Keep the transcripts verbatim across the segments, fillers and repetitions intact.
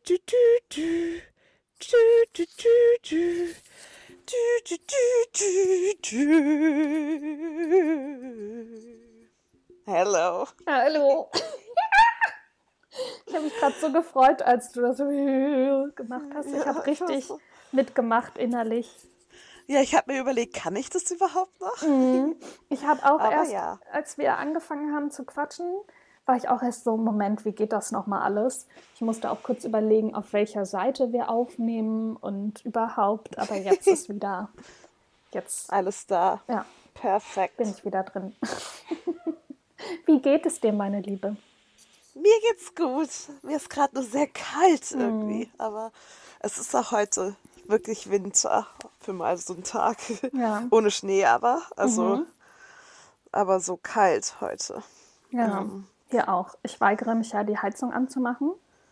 du, du, du. Du, du, du, du. Du, du, du, du, du. Hello. Hallo. Ich habe mich gerade so gefreut, als du das so gemacht hast. Ich Ja, habe ich richtig weiß. mitgemacht innerlich. Ja, ich habe mir überlegt, kann ich das überhaupt noch? Mhm. Ich habe auch Aber erst, ja. als wir angefangen haben zu quatschen, war ich auch erst so, Moment, wie geht das nochmal alles? Ich musste auch kurz überlegen, auf welcher Seite wir aufnehmen und überhaupt. Aber jetzt ist wieder, jetzt, Alles da. ja, Perfekt. bin ich wieder drin. Wie geht es dir, meine Liebe? Mir geht's gut. Mir ist gerade nur sehr kalt irgendwie. Aber es ist auch heute wirklich Winter für mal so einen Tag. Ja. Ohne Schnee aber. Also, Mhm. aber so kalt heute. Ja, Ähm. hier auch. Ich weigere mich ja, die Heizung anzumachen.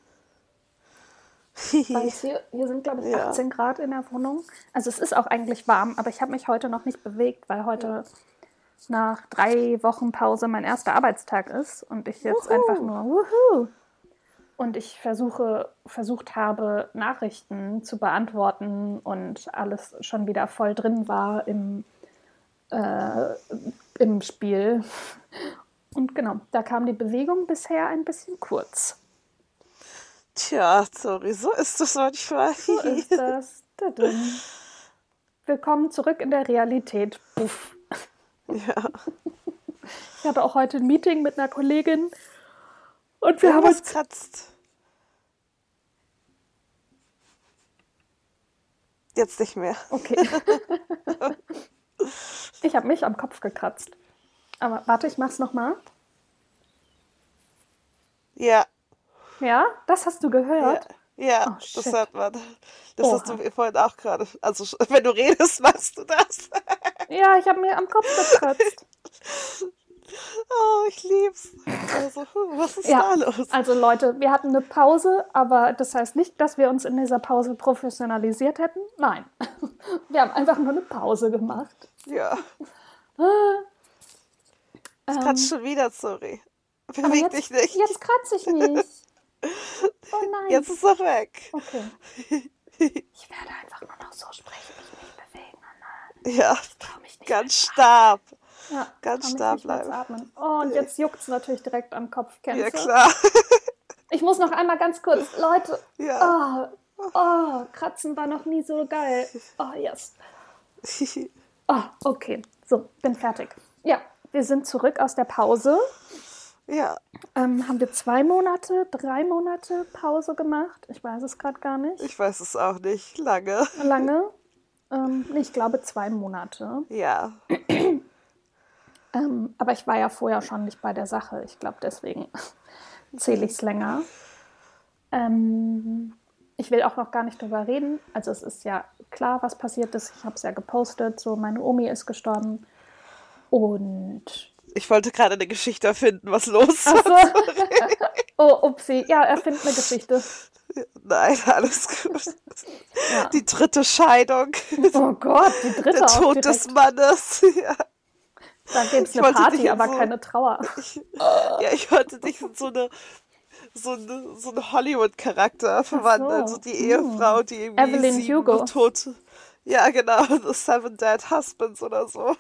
Weil es hier, hier sind, glaube ich, Ja. achtzehn Grad in der Wohnung. Also es ist auch eigentlich warm, aber ich habe mich heute noch nicht bewegt, weil heute nach drei Wochen Pause mein erster Arbeitstag ist und ich jetzt Wuhu. einfach nur wuhu, und ich versuche, versucht habe, Nachrichten zu beantworten und alles schon wieder voll drin war im, äh, im Spiel. Und genau, da kam die Bewegung bisher ein bisschen kurz. Tja, sorry, so ist das manchmal. So ist das. Tadam. Willkommen zurück in der Realität. Puff. Ja. Ich hatte auch heute ein Meeting mit einer Kollegin und wir haben Irgendwas uns... kratzt. Jetzt nicht mehr. Okay. Ich habe mich am Kopf gekratzt. Aber warte, ich mach's nochmal. Ja. Ja, das hast du gehört? Ja, ja Oh, das shit. hört man. Das Oha. hast du vorhin auch gerade. Also, wenn du redest, machst du das. Ja, ich habe mir am Kopf gekratzt. Oh, ich lieb's. Also, hm, was ist Ja, da los? also Leute, wir hatten eine Pause, aber das heißt nicht, dass wir uns in dieser Pause professionalisiert hätten. Nein, wir haben einfach nur eine Pause gemacht. Ja, Ähm, es kratzt schon wieder, sorry. aber Beweg jetzt, dich nicht. jetzt kratze ich nicht. Oh nein. Jetzt ist er weg. Okay. Ich werde einfach nur noch so sprechen, mich nicht bewegen. Oh nein. Ja, Ich traue mich nicht ganz mehr zu stark. Ja, Ganz trau mich stark nicht mehr zu bleiben. atmen. Oh, und jetzt juckt es natürlich direkt am Kopf. Kennst Ja, du? klar. Ich muss noch einmal ganz kurz, Leute. Ja. Oh, oh, Kratzen war noch nie so geil. Oh, yes. Oh, okay. So, bin fertig. Ja, wir sind zurück aus der Pause. Ja. Ähm, haben wir zwei Monate, drei Monate Pause gemacht? Ich weiß es gerade gar nicht. Ich weiß es auch nicht. Lange. Lange? Ähm, nee, ich glaube zwei Monate. Ja. Ähm, aber ich war ja vorher schon nicht bei der Sache. Ich glaube, deswegen zähle ich es länger. Ähm, ich will auch noch gar nicht drüber reden. Also es ist ja klar, was passiert ist. Ich habe es ja gepostet. So, meine Omi ist gestorben. Und... Ich wollte gerade eine Geschichte erfinden, was los Ach so. war. Oh, upsie. Ja, erfind eine Geschichte. Nein, alles gut. Ja. Die dritte Scheidung. Oh Gott, die dritte Der auch Tod direkt. des Mannes. Ja. Da gäbe es Ich eine wollte Party, dich in aber so- keine Trauer. Ich, ja, ich wollte dich in so eine so eine, so einen Hollywood-Charakter verwandeln. So die Ehefrau, die irgendwie Evelyn sieben Hugo. tote... Ja, genau. The Seven Dead Husbands oder so.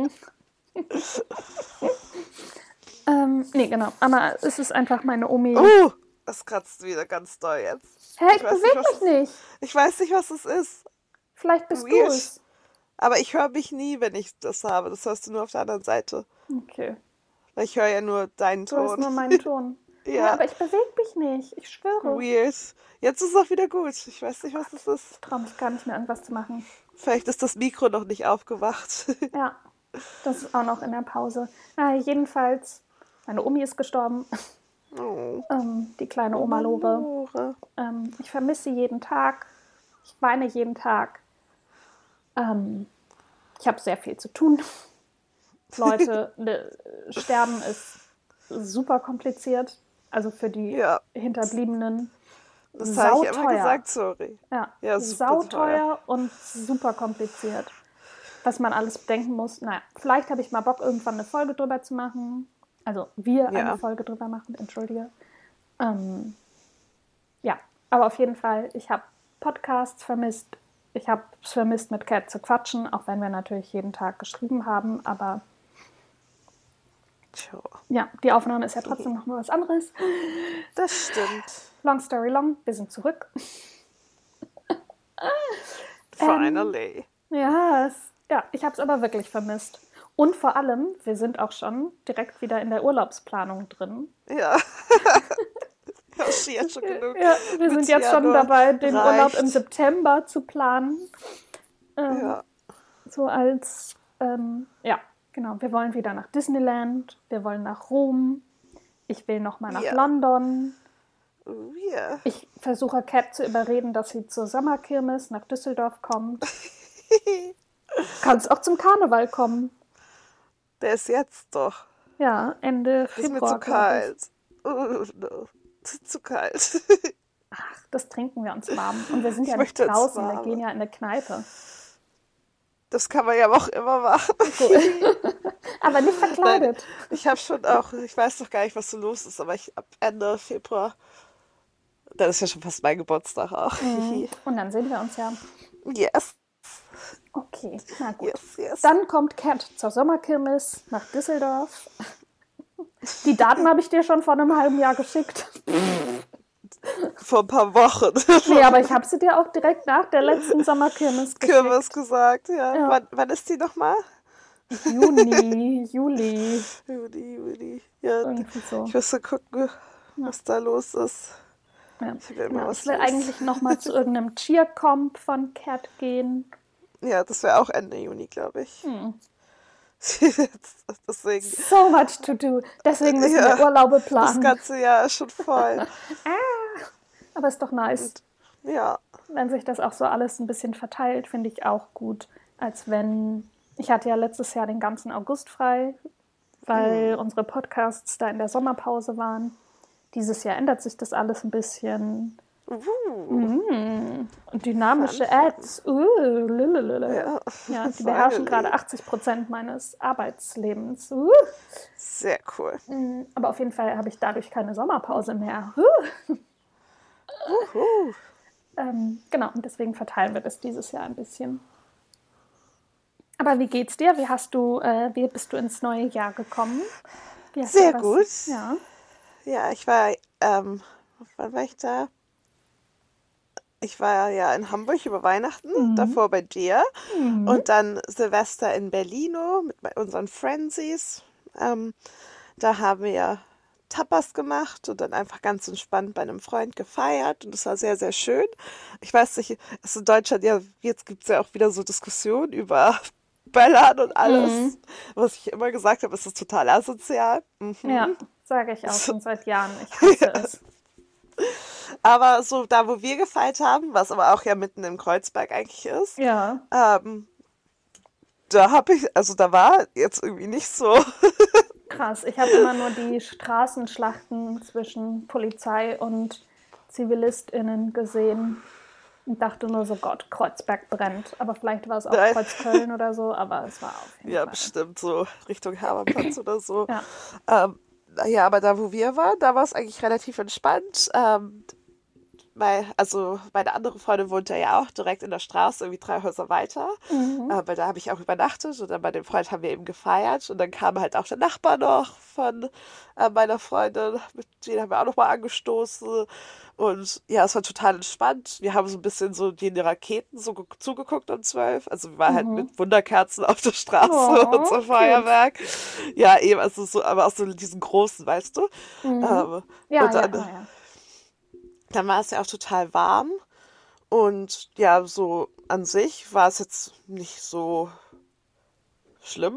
Ähm, nee, genau. Aber es ist einfach meine Omi. Uh, es kratzt wieder ganz doll jetzt. Hä, ich weiß nicht, bewege was mich nicht. Ich weiß nicht, was es ist. Vielleicht bist du Weird. es. Aber ich höre mich nie, wenn ich das habe. Das hörst du nur auf der anderen Seite. Okay. Weil ich höre ja nur deinen Du hörst Ton. nur meinen Ton. Ja, Ja. aber ich bewege mich nicht. Ich schwöre. Weird. Jetzt ist es auch wieder gut. Ich weiß nicht, was es ist. Ich traue mich gar nicht mehr, irgendwas zu machen. Vielleicht ist das Mikro noch nicht aufgewacht. Ja, das ist auch noch in der Pause. Na, jedenfalls, meine Omi ist gestorben. Oh. Ähm, die kleine Oma Lore. Lore. Ähm, ich vermisse sie jeden Tag. Ich weine jeden Tag. Ähm, ich habe sehr viel zu tun. Leute, ne, Sterben ist super kompliziert. Also für die Ja. Hinterbliebenen. Das habe ich immer Sauteuer. gesagt, sorry. Ja, Ja, super sauteuer und super kompliziert. Was man alles bedenken muss. Naja, vielleicht habe ich mal Bock, irgendwann eine Folge drüber zu machen. Also wir Ja. eine Folge drüber machen, entschuldige. Ähm, ja, aber auf jeden Fall, ich habe Podcasts vermisst. Ich habe es vermisst, mit Kat zu quatschen, auch wenn wir natürlich jeden Tag geschrieben haben. Aber Tja, ja, die Aufnahme ist ja trotzdem noch mal was anderes. das stimmt. Long story long, wir sind zurück. Finally. Ja, es, ja ich habe es aber wirklich vermisst. Und vor allem, wir sind auch schon direkt wieder in der Urlaubsplanung drin. Ja. Das ist jetzt schon genug. Ja, wir sind jetzt schon Januar dabei, den reicht. Urlaub im September zu planen. Ähm, Ja. So als, ähm, ja, genau. Wir wollen wieder nach Disneyland, wir wollen nach Rom, ich will nochmal nach Ja. London. Oh, yeah. Ich versuche Kat zu überreden, dass sie zur Sommerkirmes nach Düsseldorf kommt. Kannst auch zum Karneval kommen. Der ist jetzt doch. Ja, Ende Ist mir Februar. zu kalt. Oh, no. Zu kalt. Ach, das trinken wir uns warm. Und wir sind Ich ja nicht möchte ins draußen, wir Warme. gehen ja in eine Kneipe. Das kann man ja auch immer machen. Aber nicht verkleidet. Ich habe schon auch, ich weiß noch gar nicht, was so los ist, aber ich ab Ende Februar, dann ist ja schon fast mein Geburtstag auch. Mhm. Und dann sehen wir uns ja. Yes, Okay, na gut. yes, yes. Dann kommt Kat zur Sommerkirmes nach Düsseldorf. Die Daten habe ich dir schon vor einem halben Jahr geschickt. Vor ein paar Wochen. Nee, aber ich habe sie dir auch direkt nach der letzten Sommerkirmes geschickt. Kirmes gesagt, ja. Ja. Wann, wann ist die nochmal? Juni, Juli, Juni, Juni. Ja, irgendwie so. ich müsste gucken, was da los ist. Ja. Ich will immer Ja, was ich will los. eigentlich nochmal zu irgendeinem Cheer-Comp von Kat gehen. Ja, das wäre auch Ende Juni, glaube ich. Hm. Deswegen, So much to do. Deswegen müssen Ja, wir Urlaube das planen. ganze Jahr ist schon voll. Aber ist doch nice. Ja, Wenn sich das auch so alles ein bisschen verteilt, finde ich auch gut. Als wenn, ich hatte ja letztes Jahr den ganzen August frei, weil unsere Podcasts da in der Sommerpause waren. Dieses Jahr ändert sich das alles ein bisschen. uh, Mm. Und dynamische Fun, fun. Ads. Uh, lululul. ja. Ja, die beherrschen Finally. gerade achtzig Prozent meines Arbeitslebens. Uh. Sehr cool. Mm, Aber auf jeden Fall habe ich dadurch keine Sommerpause mehr. Uh. Uhu. Ähm, genau, und deswegen verteilen wir das dieses Jahr ein bisschen. Aber wie geht's dir? Wie hast du, äh, wie bist du ins neue Jahr gekommen? Wie hast Sehr du was- gut. Ja. Ja, ich war, ähm, wann war ich da? Ich war ja in Hamburg über Weihnachten, davor bei dir und dann Silvester in Berlino mit bei unseren Friendsies. Ähm, da haben wir ja Tapas gemacht und dann einfach ganz entspannt bei einem Freund gefeiert und das war sehr, sehr schön. Ich weiß nicht, es ist in Deutschland ja, jetzt gibt es ja auch wieder so Diskussionen über Böllern und alles. Was ich immer gesagt habe, ist das total asozial. Mhm. Ja, sage ich auch schon seit Jahren. Ich hasse es. Aber so da, wo wir gefeiert haben, was aber auch ja mitten im Kreuzberg eigentlich ist, Ja. ähm, da habe ich, also da war jetzt irgendwie nicht so. Krass, ich habe immer nur die Straßenschlachten zwischen Polizei und ZivilistInnen gesehen und dachte nur so, Gott, Kreuzberg brennt. Aber vielleicht war es auch Nein. Kreuzköln oder so, aber es war auf jeden Ja, Fall. bestimmt so Richtung Hermannplatz oder so. Ja. Ähm, ja, aber da, wo wir waren, da war es eigentlich relativ entspannt. Ähm, weil, also meine andere Freundin wohnte ja auch direkt in der Straße, irgendwie drei Häuser weiter. Äh, weil da habe ich auch übernachtet und dann bei dem Freund haben wir eben gefeiert. Und dann kam halt auch der Nachbar noch von äh, meiner Freundin, mit denen haben wir auch nochmal angestoßen. Und ja, es war total entspannt. Wir haben so ein bisschen so die Raketen so ge- zugeguckt um zwölf. Also wir waren halt mit Wunderkerzen auf der Straße Oh, und so cute. Feuerwerk. Ja, eben, also so, aber auch so diesen großen, weißt du. Ähm, Ja, ja, und dann, ja, ja. dann war es ja auch total warm. Und ja, so an sich war es jetzt nicht so schlimm.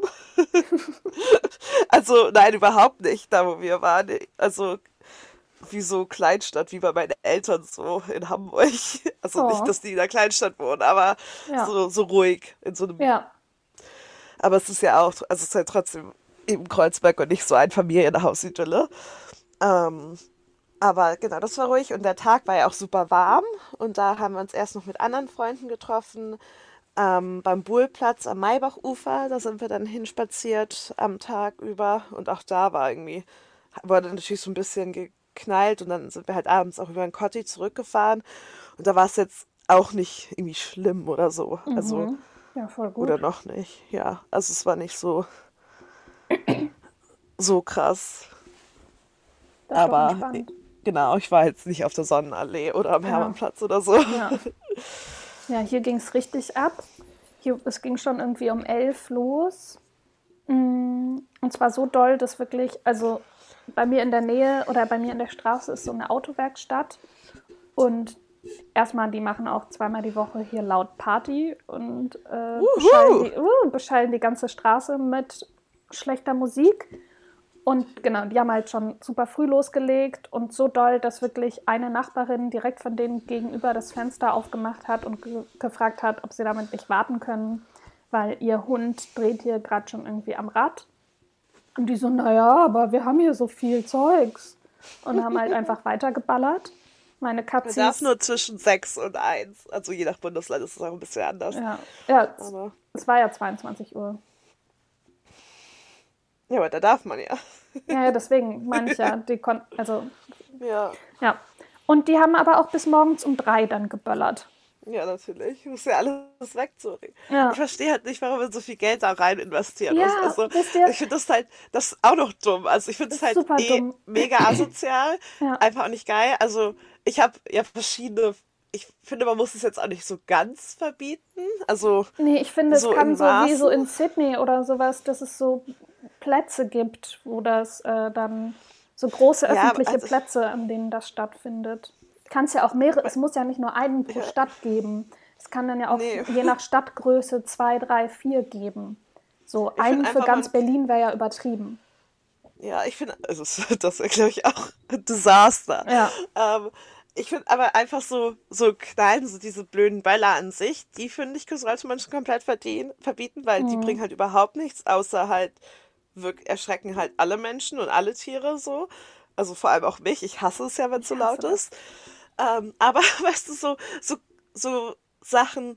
Also nein, überhaupt nicht, da wo wir waren. Also wie so Kleinstadt, wie bei meinen Eltern so in Hamburg. Also Oh. nicht, dass die in einer Kleinstadt wohnen, aber Ja. so, so ruhig in so einem. Ja, Aber es ist ja auch, also es ist ja trotzdem eben Kreuzberg und nicht so ein Familienhaus-Idylle. Ähm, aber genau, das war ruhig und der Tag war ja auch super warm und da haben wir uns erst noch mit anderen Freunden getroffen. Ähm, beim Buhlplatz am Maybachufer, da sind wir dann hinspaziert am Tag über und auch da war irgendwie, wurde natürlich so ein bisschen ge geknallt und dann sind wir halt abends auch über den Kotti zurückgefahren und da war es jetzt auch nicht irgendwie schlimm oder so. Also, Mhm. Ja, voll oder gut. noch nicht, ja. Also es war nicht so, so krass. Das ist doch Aber entspannt. genau, ich war jetzt nicht auf der Sonnenallee oder am Ja, Hermannplatz oder so. ja. Ja, hier ging es richtig ab. Hier, es ging schon irgendwie um elf los. Mm, Und zwar so doll, dass wirklich, also bei mir in der Nähe oder bei mir in der Straße ist so eine Autowerkstatt. Und erstmal, die machen auch zweimal die Woche hier laut Party und äh, beschallen, Wuhu! die, uh, beschallen die ganze Straße mit schlechter Musik. Und genau, die haben halt schon super früh losgelegt und so doll, dass wirklich eine Nachbarin direkt von denen gegenüber das Fenster aufgemacht hat und ge gefragt hat, ob sie damit nicht warten können, weil ihr Hund dreht hier gerade schon irgendwie am Rad. Und die so, naja, aber wir haben hier so viel Zeugs. Und haben halt einfach weitergeballert. Meine Man darf Katzis, nur zwischen sechs und eins. Also je nach Bundesland ist es auch ein bisschen anders. ja, ja, es, Aber, es war ja zweiundzwanzig Uhr. ja, aber da darf man ja. Ja, ja, deswegen meine ich ja, die konnten, also, Ja, ja. Und die haben aber auch bis morgens um drei dann geböllert. ja, natürlich. Muss ja alles wegzureden. Ich Ja, verstehe halt nicht, warum man so viel Geld da rein investieren muss. ja, Also, wisst ihr, ich finde das halt, das ist auch noch dumm. Also, ich finde es ist halt super eh dumm. mega asozial. Ja, Einfach auch nicht geil. Also, ich habe ja verschiedene, ich finde, man muss es jetzt auch nicht so ganz verbieten. Also, nee, ich finde, es so kann in so wie so Maßen. in Sydney oder sowas, dass es so Plätze gibt, wo das äh, dann so große Ja, öffentliche also, Plätze, an denen das stattfindet. Kann es ja auch mehrere, es muss ja nicht nur einen pro ja, Stadt geben. Es kann dann ja auch nee. je nach Stadtgröße zwei, drei, vier geben. So Ich finde einen für einfach, ganz man, Berlin wäre ja übertrieben. ja, ich finde, also, das wäre, glaube ich, auch ein Desaster. Ja, Ähm, ich finde aber einfach so, so Knallen, so diese blöden Böller an sich, die finde ich, sollte man schon komplett verdienen, verbieten, weil die bringen mhm. halt überhaupt nichts, außer halt, wirk erschrecken halt alle Menschen und alle Tiere so. Also vor allem auch mich. Ich hasse es ja, wenn es so Ich hasse laut das. ist. Ähm, aber weißt du, so, so, so Sachen,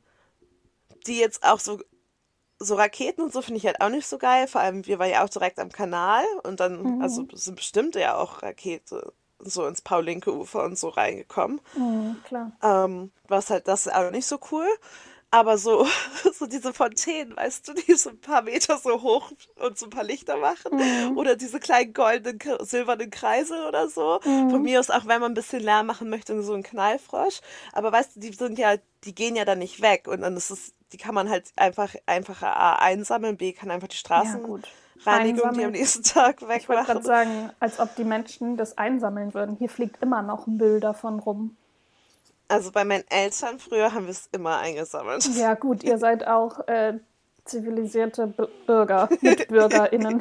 die jetzt auch so so Raketen und so finde ich halt auch nicht so geil. Vor allem, wir waren ja auch direkt am Kanal und dann, also Mhm. sind bestimmt ja auch Rakete so ins Paul-Lincke-Ufer und so reingekommen. Mhm, klar. Ähm, was halt das ist auch nicht so cool. Aber so, so diese Fontänen, weißt du, die so ein paar Meter so hoch und so ein paar Lichter machen. Mhm. Oder diese kleinen goldenen, k- silbernen Kreise oder so. Von Mhm. mir aus, auch wenn man ein bisschen Lärm machen möchte, so ein Knallfrosch. Aber weißt du, die sind ja, die gehen ja dann nicht weg. Und dann ist es, die kann man halt einfach, einfacher A einsammeln, B kann einfach die Ja, gut. Straßenreinigung, die am Einsammeln. nächsten Tag Ich wollte gerade wegmachen. sagen, als ob die Menschen das einsammeln würden. Hier fliegt immer noch Müll davon rum. Also bei meinen Eltern früher haben wir es immer eingesammelt. Ja, gut, ihr seid auch äh, zivilisierte B Bürger, MitbürgerInnen.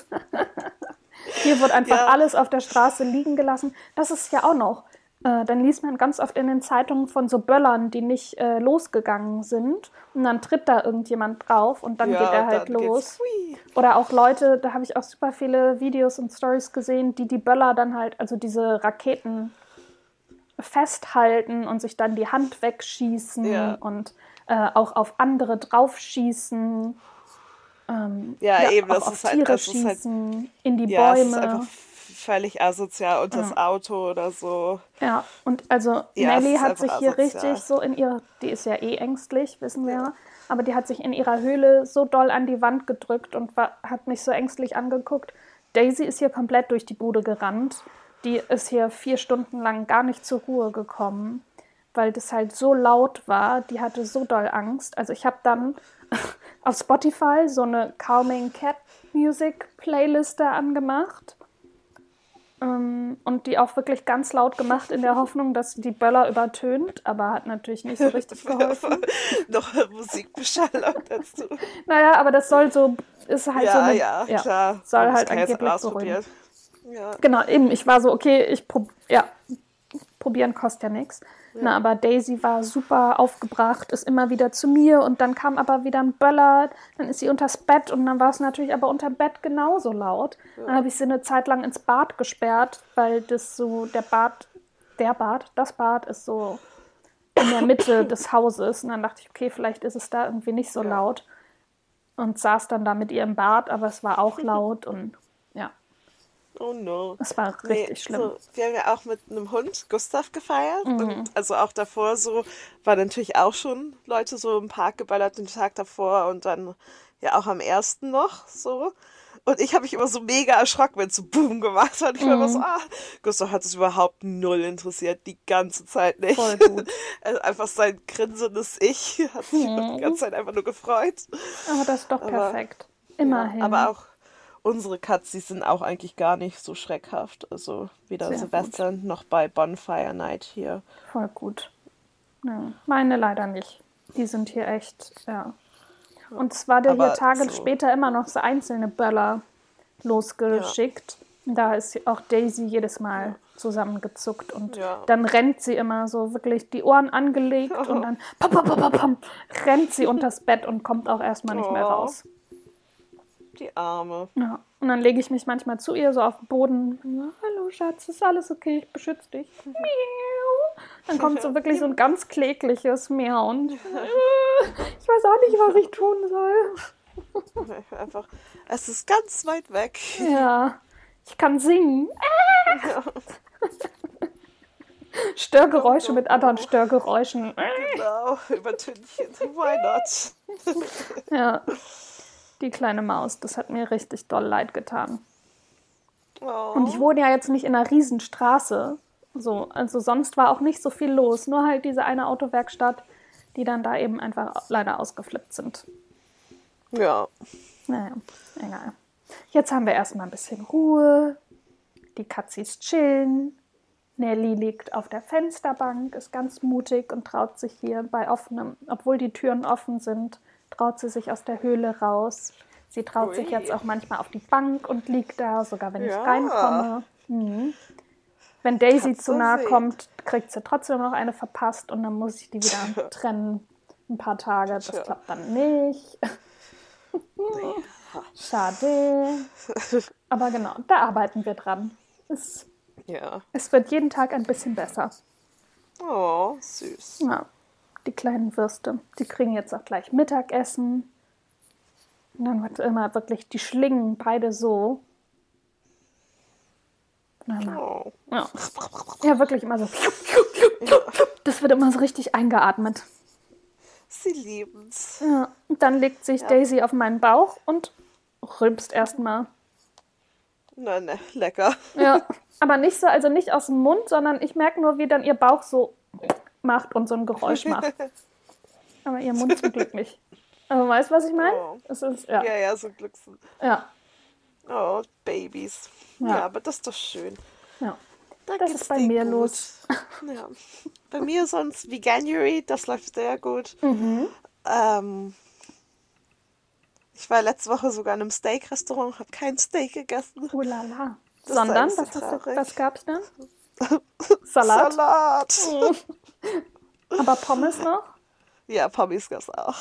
Hier wird einfach Ja, alles auf der Straße liegen gelassen. Das ist ja auch noch. Äh, dann liest man ganz oft in den Zeitungen von so Böllern, die nicht äh, losgegangen sind. Und dann tritt da irgendjemand drauf und dann geht ja, er und halt dann geht's, los. hui. Oder auch Leute, da habe ich auch super viele Videos und Stories gesehen, die die Böller dann halt, also diese Raketen festhalten und sich dann die Hand wegschießen Ja, und äh, auch auf andere draufschießen, ähm, ja, ja, eben, auch das auf ist halt, Tiere das ist halt, schießen, in die ja, es ist einfach Bäume. völlig asozial und das Ja. Auto oder so. Ja, und also Ja, es Nelly ist hat einfach sich hier richtig asozial. so in ihr, die ist ja eh ängstlich, wissen wir Ja, ja, aber die hat sich in ihrer Höhle so doll an die Wand gedrückt und war, hat mich so ängstlich angeguckt. Daisy ist hier komplett durch die Bude gerannt. Die ist hier vier Stunden lang gar nicht zur Ruhe gekommen, weil das halt so laut war. Die hatte so doll Angst. Also ich habe dann auf Spotify so eine Calming Cat Music Playliste angemacht. Ähm, und die auch wirklich ganz laut gemacht in der Hoffnung, dass die Böller übertönt, aber hat natürlich nicht so richtig geholfen. noch Musikbeschallung dazu. Naja, aber das soll so, ist halt so Ja, eine, ja, ja, klar. soll Man muss halt kann jetzt angeblich beruhigen. ausprobiert. Ja, Genau, eben, ich war so, okay, ich prob ja, probieren kostet ja nichts. ja, Na, aber Daisy war super aufgebracht, ist immer wieder zu mir und dann kam aber wieder ein Böller, dann ist sie unters Bett und dann war es natürlich aber unterm Bett genauso laut. Dann ja, habe ich sie eine Zeit lang ins Bad gesperrt, weil das so, der Bad, der Bad, das Bad ist so in der Mitte des Hauses und dann dachte ich, okay, vielleicht ist es da irgendwie nicht so ja. laut und saß dann da mit ihr im Bad, aber es war auch laut und ja. Oh no. Es war Nee, richtig schlimm. so, wir haben ja auch mit einem Hund, Gustav, gefeiert. Mhm. Und also auch davor so, waren natürlich auch schon Leute so im Park geballert den Tag davor und dann ja auch am ersten noch so. Und ich habe mich immer so mega erschrocken, wenn es so Boom gemacht hat. Ich war immer so, ah, Gustav hat es überhaupt null interessiert, die ganze Zeit nicht. Voll gut. Also einfach sein grinsendes Ich hat sich die ganze Zeit einfach nur gefreut. Aber das ist doch Aber, perfekt. Immerhin. Ja, aber auch unsere Katzis sind auch eigentlich gar nicht so schreckhaft. Also weder Sehr Silvester noch bei Bonfire Night hier. Voll gut. Ja, meine leider nicht. Die sind hier echt, ja. Und es war der Aber hier Tage so- später immer noch so einzelne Böller losgeschickt. Da ist auch Daisy jedes Mal zusammengezuckt und Ja. dann rennt sie immer so wirklich die Ohren angelegt und dann pam, pam, pam, pam, pam, rennt sie unters Bett und kommt auch erstmal nicht mehr Oh. raus. Die Arme. Ja. Und dann lege ich mich manchmal zu ihr so auf den Boden. Ja, hallo Schatz, ist alles okay? Ich beschütze dich. Miau. Dann kommt so wirklich so ein ganz klägliches Miauen. Ich weiß auch nicht, was ich tun soll. Einfach, es ist ganz weit weg. Ja, ich kann singen. Ja, Störgeräusche mit anderen Störgeräuschen. genau, Übertönchen. Why not? Ja, die kleine Maus, das hat mir richtig doll leid getan. Oh. Und ich wohne ja jetzt nicht in einer Riesenstraße. So, also sonst war auch nicht so viel los. Nur halt diese eine Autowerkstatt, die dann da eben einfach leider ausgeflippt sind. Ja. Naja, egal. Jetzt haben wir erstmal ein bisschen Ruhe. Die Katzis chillen. Nelly liegt auf der Fensterbank, ist ganz mutig und traut sich hier bei offenem, obwohl die Türen offen sind, traut sie sich aus der Höhle raus. Sie traut Ui. sich jetzt auch manchmal auf die Bank und liegt da, sogar wenn ich Ja. reinkomme. Mhm. Wenn Daisy Katze zu nahe sehen. kommt, kriegt sie trotzdem noch eine verpasst und dann muss ich die wieder trennen. Ein paar Tage, das Tja. klappt dann nicht. Schade. Aber genau, da arbeiten wir dran. Es, Ja. es wird jeden Tag ein bisschen besser. Oh, süß. Ja, die kleinen Würste, die kriegen jetzt auch gleich Mittagessen. Und dann wird immer wirklich die Schlingen beide so. Na, na. Oh. Ja. ja, wirklich immer so. Das wird immer so richtig eingeatmet. Sie lieben's. Ja. Und dann legt sich Daisy auf meinen Bauch und rülpst erstmal. Na, ne, lecker. Ja, aber nicht so, also nicht aus dem Mund, sondern ich merke nur, wie dann ihr Bauch so macht und so ein Geräusch macht. Aber ihr Mund zum Glück nicht. Aber weißt du, was ich meine? Oh. Es ist, ja. Ja, ja, so Glücksen. Ja. Oh, Babys. Ja. Ja, aber das ist doch schön. ja. Da Das geht's ist bei dir mir gut. los. Ja. Bei mir sonst Veganuary, das läuft sehr gut. Mhm. Ähm, ich war letzte Woche sogar in einem Steak-Restaurant, habe kein Steak gegessen. Oh la la. Das ist Sondern, ein bisschen was, hast du, traurig. was gab's denn? Salat? Salat. Aber Pommes noch? Ja, Pommes gab's auch.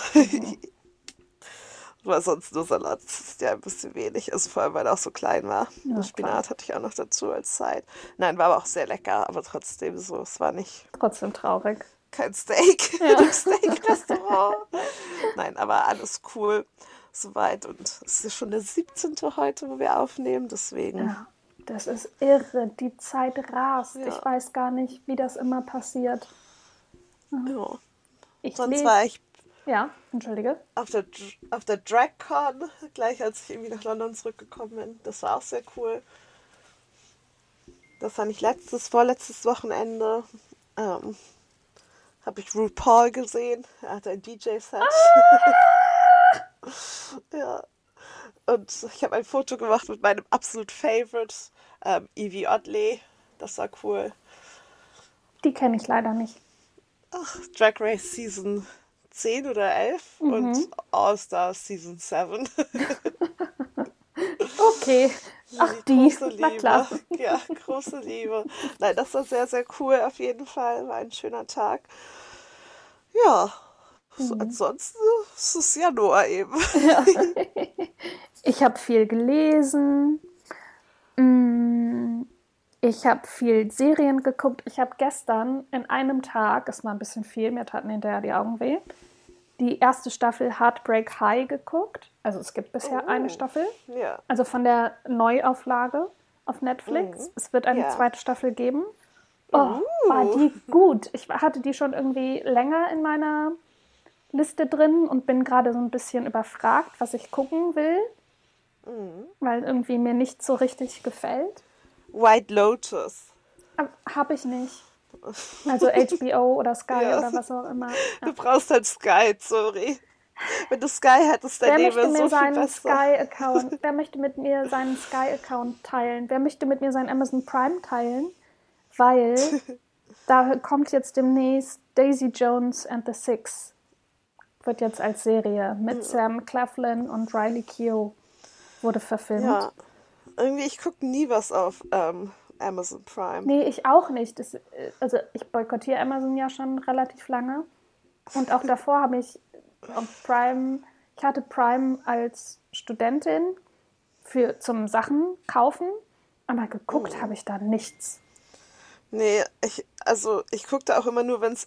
Weil sonst nur Salat, das ist ja ein bisschen wenig. Also vor allem, weil er auch so klein war. Ja, Und Spinat hatte ich auch noch dazu als Side. Nein, war aber auch sehr lecker, aber trotzdem so, es war nicht Trotzdem traurig. kein Steak in einem Steak-Restaurant. Nein, aber alles cool soweit. Und es ist schon der siebzehnte heute, wo wir aufnehmen, deswegen. Ja, das ist irre. Die Zeit rast. Ja. Ich weiß gar nicht, wie das immer passiert. Ja. Ich Sonst lese- war ich Ja, entschuldige. auf der, auf der DragCon, gleich als ich irgendwie nach London zurückgekommen bin. Das war auch sehr cool. Das war nicht letztes, vorletztes Wochenende. Ähm, habe ich RuPaul gesehen. Er hatte ein D J-Set. Ja. Und ich habe ein Foto gemacht mit meinem absolut Favorite, ähm, Evie Oddly. Das war cool. Die kenne ich leider nicht. Ach, Drag Race Season zehn oder elf und All Stars Season sieben. Okay. Ach, die. Große Na Liebe. klar. Ja, große Liebe. Nein, das war sehr, sehr cool auf jeden Fall. War ein schöner Tag. Ja, so, ansonsten ist es Januar eben. Ich habe viel gelesen. Mm, Ich habe viel Serien geguckt. Ich habe gestern in einem Tag, es war ein bisschen viel, mir taten hinterher die Augen weh, die erste Staffel Heartbreak High geguckt. Also es gibt bisher Oh. eine Staffel. Ja. Also von der Neuauflage. auf Netflix. Mhm. Es wird eine Ja. zweite Staffel geben. Oh, war die gut. Ich hatte die schon irgendwie länger in meiner Liste drin und bin gerade so ein bisschen überfragt, was ich gucken will, weil irgendwie mir nicht so richtig gefällt. White Lotus. Habe ich nicht. Also H B O oder Sky Ja. oder was auch immer. Ja. Du brauchst halt Sky, sorry. Wenn du Sky hättest, dein Wer Leben möchte wäre mir so viel seinen besser. Sky-Account, wer möchte mit mir seinen Sky-Account teilen? Wer möchte mit mir seinen Amazon Prime teilen? Weil da kommt jetzt demnächst Daisy Jones and the Six. Wird jetzt als Serie mit Sam Claflin und Riley Keough wurde verfilmt. Ja, irgendwie, ich gucke nie was auf ähm, Amazon Prime. Nee, ich auch nicht. Das, also ich boykottiere Amazon ja schon relativ lange. Und auch davor habe ich auf Prime, ich hatte Prime als Studentin für, zum Sachen kaufen, aber geguckt habe ich da nichts. Nee, ich, also ich gucke da auch immer nur, wenn es,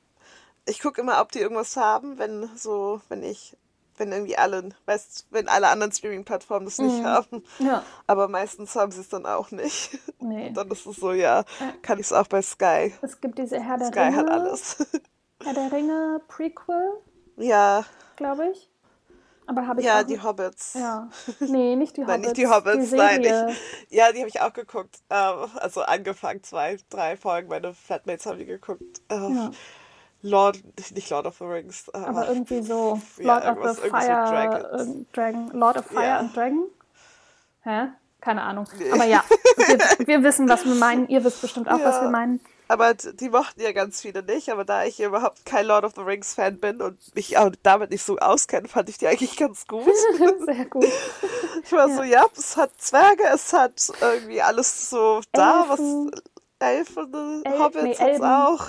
ich gucke immer, ob die irgendwas haben, wenn so, wenn ich, wenn irgendwie alle, weißt, wenn alle anderen Streaming-Plattformen das nicht haben. Ja. Aber meistens haben sie es dann auch nicht. Nee. Und dann ist es so, ja, kann ich es auch bei Sky. Es gibt diese Herr der Sky Ringe, hat alles. Herr der Ringe Prequel, Ja, glaube ich. Aber habe ich ja, auch die Hobbits. Ja. Nee, nicht die Nein, Hobbits. nicht die Hobbits, die nein. Serie. Ich, ja, die habe ich auch geguckt. Ähm, also angefangen, zwei, drei Folgen. Meine Flatmates haben die geguckt. Äh, Ja. Lord, nicht Lord of the Rings. Äh, Aber irgendwie so ja, Lord of irgendwas- the irgendwas Fire, mit Dragons. äh, Dragon, Lord of Fire Ja. and Dragon. Hä? Keine Ahnung. Aber ja, wir, wir wissen, was wir meinen. Ihr wisst bestimmt auch, was Ja. wir meinen. Aber d- die mochten ja ganz viele nicht. Aber da ich überhaupt kein Lord of the Rings Fan bin und mich auch damit nicht so auskenne, fand ich die eigentlich ganz gut. Sehr gut. Ich war so, ja, es hat Zwerge, es hat irgendwie alles so da, Elfen. was Elfen, El- Hobbits nee, hat's Elben. auch.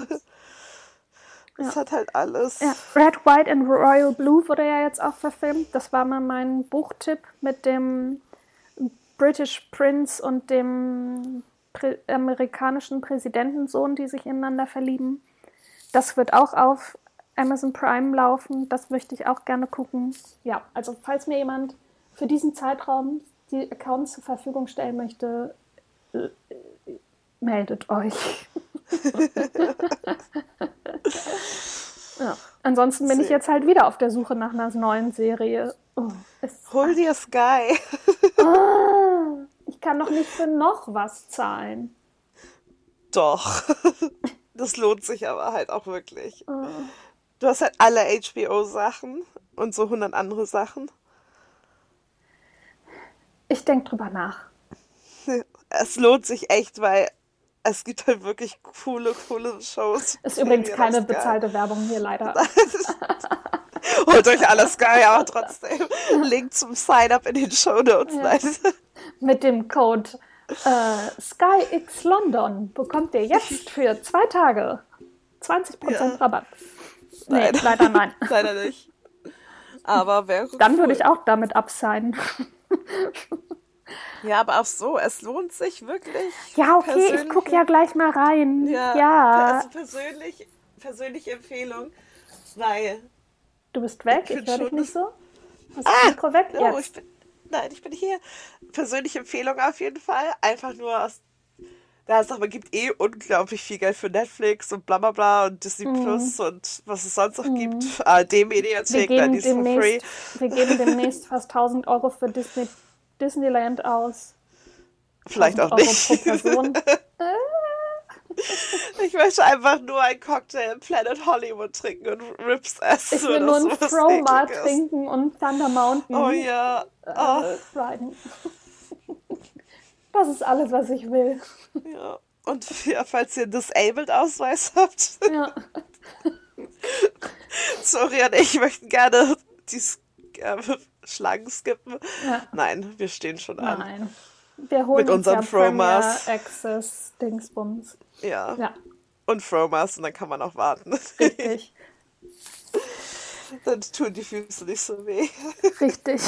Es hat halt alles. Ja, Red, White and Royal Blue wurde ja jetzt auch verfilmt. Das war mal mein Buchtipp mit dem British Prince und dem Prä- amerikanischen Präsidentensohn, die sich ineinander verlieben. Das wird auch auf Amazon Prime laufen. Das möchte ich auch gerne gucken. Ja, also falls mir jemand für diesen Zeitraum die Accounts zur Verfügung stellen möchte, äh, meldet euch. Ja. Ansonsten bin ich Sehr jetzt halt wieder auf der Suche nach einer neuen Serie. Oh, es, Hol dir Sky. ah, ich kann doch nicht für noch was zahlen. Doch. Das lohnt sich aber halt auch wirklich. Oh. Du hast halt alle H B O-Sachen und so hundert andere Sachen. Ich denke drüber nach. Es lohnt sich echt, weil es gibt halt wirklich coole, coole Shows. Ist übrigens Serien keine auf Sky. bezahlte Werbung hier leider. Holt euch alle Sky, aber trotzdem. Link zum Sign-up in den Shownotes. Ja. Nein. Mit dem Code äh, SkyXLondon bekommt ihr jetzt für zwei Tage zwanzig Prozent Ja. Rabatt. Nee, Nein. leider nein. Leider nicht. Aber wäre Dann cool. würde ich auch damit absignen. Ja, aber auch so, es lohnt sich wirklich. Ja, okay, ich Persönliche- gucke ja gleich mal rein. Ja, Ja. also persönlich, persönliche Empfehlung, weil Du bist weg, Ich ich find höre dich schon, nicht dass- so. Hast du das Mikro weg? oh, Jetzt. ich bin, nein, ich bin hier. Persönliche Empfehlung auf jeden Fall, einfach nur aus, da es aber gibt eh unglaublich viel Geld für Netflix und bla bla bla und Disney Mhm. Plus und was es sonst noch gibt. A R D-Mediathek, Wir nein, geben, die ist for free. demnächst, wir geben demnächst fast tausend Euro für Disney, Disneyland aus. Vielleicht auch Euro nicht. pro Person. Ich möchte einfach nur einen Cocktail im Planet Hollywood trinken und Rips essen. Ich will oder nur einen sowas Froma Ekliges. trinken und Thunder Mountain Oh ja. Oh, äh, riden. Das ist alles, was ich will. ja. Und ja, falls ihr einen Disabled-Ausweis habt, Ja. sorry, und ich möchten gerne die S- äh, Schlangen skippen. Ja. Nein, wir stehen schon an. Nein. Wir holen Mit uns unserem ja Premier Fromas. Access Dingsbums. Ja. Ja, Und Fromas und dann kann man auch warten. richtig. Dann tun die Füße nicht so weh. Richtig.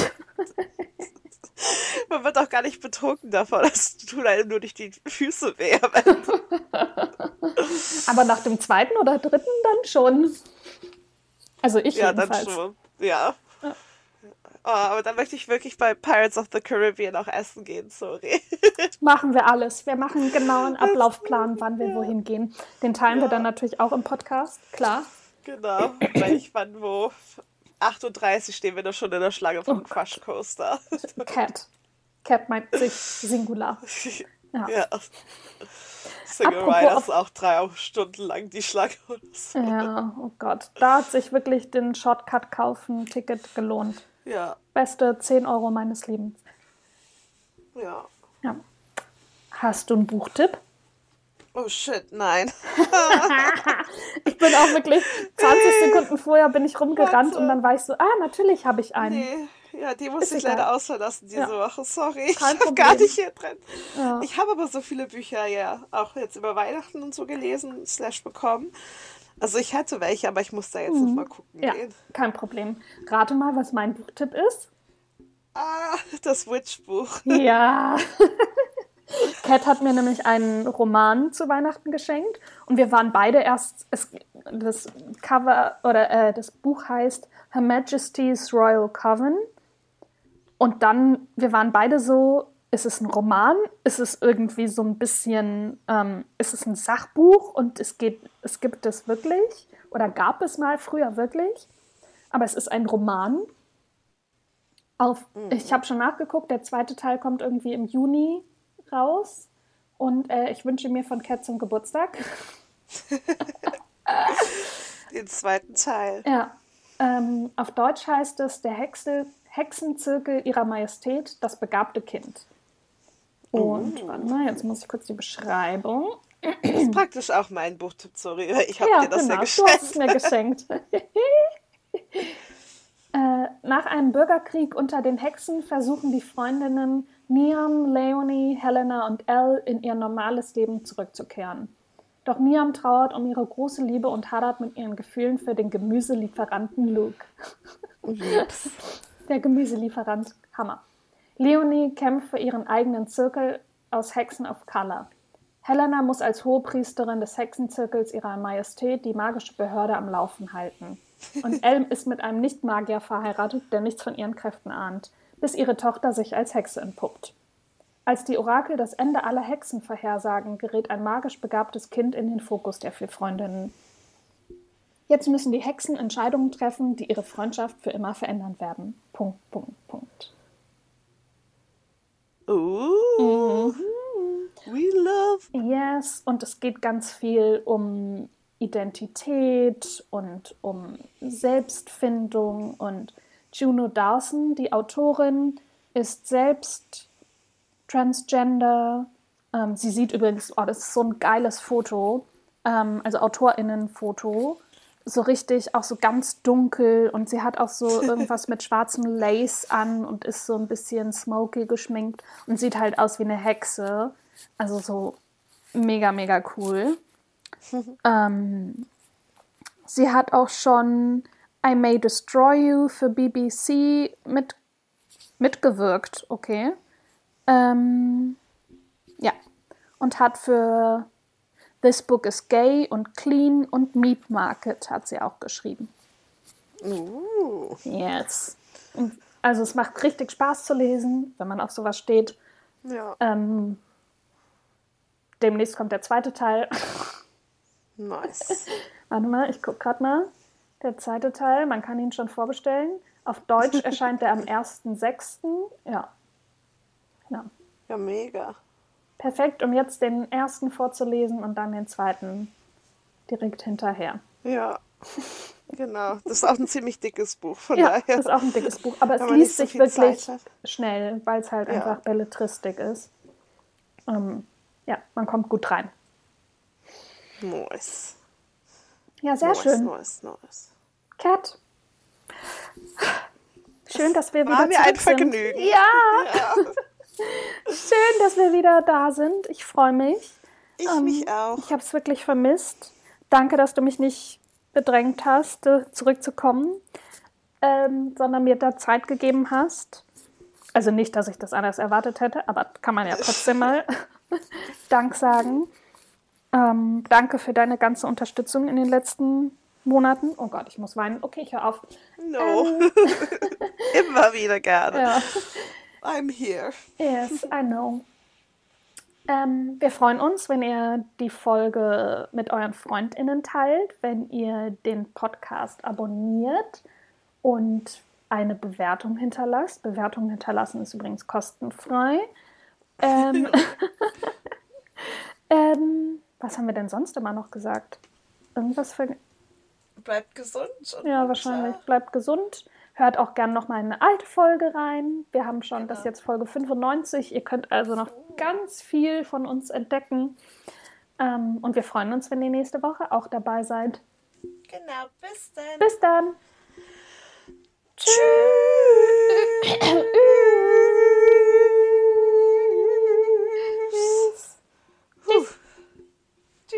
Man wird auch gar nicht betrunken davon. Es tun einem nur nicht die Füße weh. am Ende. Aber nach dem zweiten oder dritten dann schon. Also ich Ja, dann jedenfalls. schon. Ja. Oh, aber dann möchte ich wirklich bei Pirates of the Caribbean auch essen gehen, sorry. Machen wir alles. Wir machen genau einen Ablaufplan, wann wir ja. wohin gehen. Den teilen ja. wir dann natürlich auch im Podcast, klar. Genau, weil ich wann wo acht Uhr dreißig stehen wir da schon in der Schlange vom oh Crush Coaster. Cat. Cat meint sich Singular. Ja. ja. Single Rider ist auch drei Stunden lang die Schlange oder so. Ja, oh Gott. Da hat sich wirklich den Shortcut kaufen, Ticket gelohnt. Ja. Beste zehn Euro meines Lebens. Ja. ja. Hast du einen Buchtipp? Oh shit, nein. Ich bin auch wirklich zwanzig Sekunden vorher bin ich rumgerannt Warte. und dann war ich so, ah, natürlich habe ich einen. Nee. Ja, die muss ich leider ausverlassen diese ja. Woche. Sorry, Kein ich habe gar nicht hier drin. Ja. Ich habe aber so viele Bücher ja auch jetzt über Weihnachten und so gelesen, slash bekommen. Also ich hatte welche, aber ich muss da jetzt mhm. noch mal gucken ja, gehen. Kein Problem. Rate mal, was mein Buchtipp ist. Ah, das Witch-Buch. Ja. Cat hat mir nämlich einen Roman zu Weihnachten geschenkt und wir waren beide erst, es, das Cover oder äh, das Buch heißt Her Majesty's Royal Coven und dann, wir waren beide so, ist es ein Roman, ist es irgendwie so ein bisschen, ähm, ist es ein Sachbuch und es geht, es gibt es wirklich oder gab es mal früher wirklich, aber es ist ein Roman. Auf, mhm. Ich habe schon nachgeguckt, der zweite Teil kommt irgendwie im Juni raus und äh, ich wünsche mir von Cat zum Geburtstag den zweiten Teil. Ja, ähm, auf Deutsch heißt es der Hexe, Hexenzirkel ihrer Majestät, das begabte Kind. Und uh. warte mal, jetzt muss ich kurz die Beschreibung. Das ist praktisch auch mein Buchtipp, sorry, ich habe ja, dir das genau, ja geschenkt. Du hast es mir geschenkt. äh, nach einem Bürgerkrieg unter den Hexen versuchen die Freundinnen Niam, Leonie, Helena und Elle in ihr normales Leben zurückzukehren. Doch Niam trauert um ihre große Liebe und hadert mit ihren Gefühlen für den Gemüselieferanten Luke. Ups. Der Gemüselieferant, Hammer. Leonie kämpft für ihren eigenen Zirkel aus Hexen of Color. Helena muss als Hohepriesterin des Hexenzirkels ihrer Majestät die magische Behörde am Laufen halten. Und Elle ist mit einem Nicht-Magier verheiratet, der nichts von ihren Kräften ahnt, bis ihre Tochter sich als Hexe entpuppt. Als die Orakel das Ende aller Hexen vorhersagen, gerät ein magisch begabtes Kind in den Fokus der vier Freundinnen. Jetzt müssen die Hexen Entscheidungen treffen, die ihre Freundschaft für immer verändern werden. Punkt, Punkt, Punkt. Oh, mhm. We love. Yes, und es geht ganz viel um Identität und um Selbstfindung und Juno Dawson, die Autorin, ist selbst transgender. Ähm, sie sieht übrigens, oh, das ist so ein geiles Foto, ähm, also AutorInnen-Foto, so richtig, auch so ganz dunkel und sie hat auch so irgendwas mit schwarzem Lace an und ist so ein bisschen smoky geschminkt und sieht halt aus wie eine Hexe. Also so mega, mega cool. ähm, sie hat auch schon I May Destroy You für B B C mit, mitgewirkt, okay. Ähm, ja, und hat für This Book is Gay und Clean und Meat Market hat sie auch geschrieben. Uh. Yes. Und also es macht richtig Spaß zu lesen, wenn man auf sowas steht. Ja. Ähm, demnächst kommt der zweite Teil. Nice. Warte mal, ich gucke gerade mal. Der zweite Teil, man kann ihn schon vorbestellen. Auf Deutsch erscheint er am ersten sechsten Ja. ja. Ja, mega. Perfekt, um jetzt den ersten vorzulesen und dann den zweiten direkt hinterher. Ja, genau. Das ist auch ein ziemlich dickes Buch, von ja, daher. das ist auch ein dickes Buch, aber es liest sich so wirklich schnell, weil es halt ja. einfach Belletristik ist. Ähm, ja, man kommt gut rein. Nice. Ja, sehr nice, schön. Nice, nice. Cat. Schön, dass wir War wieder mir zurück ein Vergnügen. sind. Ja. ja. Schön, dass wir wieder da sind. Ich freue mich. Ich ähm, mich auch. Ich habe es wirklich vermisst. Danke, dass du mich nicht bedrängt hast, zurückzukommen, ähm, sondern mir da Zeit gegeben hast. Also nicht, dass ich das anders erwartet hätte, aber kann man ja trotzdem mal Dank sagen. Ähm, danke für deine ganze Unterstützung in den letzten Monaten. Oh Gott, ich muss weinen. Okay, ich höre auf. No. Ähm, Immer wieder gerne. ja. I'm here. Yes, I know. Ähm, wir freuen uns, wenn ihr die Folge mit euren FreundInnen teilt, wenn ihr den Podcast abonniert und eine Bewertung hinterlasst. Bewertung hinterlassen ist übrigens kostenfrei. Ähm, ähm, was haben wir denn sonst immer noch gesagt? Irgendwas für... Bleibt gesund. Und ja, wahrscheinlich. Bleibt gesund. Hört auch gerne noch mal in eine alte Folge rein. Wir haben schon, genau. Das ist jetzt Folge fünfundneunzig. Ihr könnt also noch ganz viel von uns entdecken. Ähm, und wir freuen uns, wenn ihr nächste Woche auch dabei seid. Genau, bis dann. Bis dann. Tschüss.